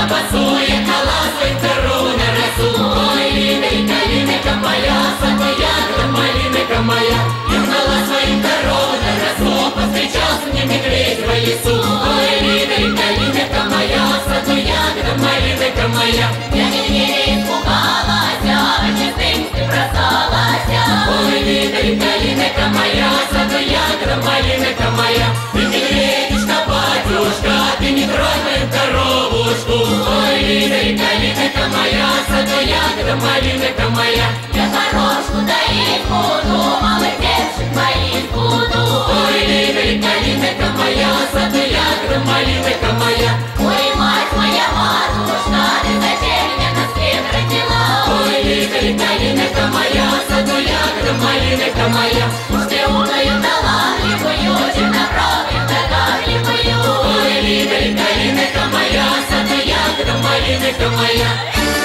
босує, колосой кору на росу. Ой, линейка, линейка моя, саду ягода, малинка моя. Я гнала свою корову на росу, повстречался мне медведь в лесу. Ой, линейка, линейка моя, саду ягода, малинка моя. Я медведя испугалась, а чистым ты бросалась. Ой, линейка, линейка моя, саду ягода, малинка моя. Ты медведюшка, батюшка, ты не тронь мою коровушку. Ой, линейка, линейка моя, саду ягода, малинка моя. Я коровушку доить буду, малых девушек моих буду. Ой, линейка, линейка моя, саду ягода, малинка моя. Ой, мать моя, матушка, ты зачем меня на свет родила? Ой, линейка, линейка моя, саду ягода, малинка моя. Уж ты умную, талантливую, чернобровую, догадливую. Ой, линейка, линейка моя, саду ягода, малинка моя.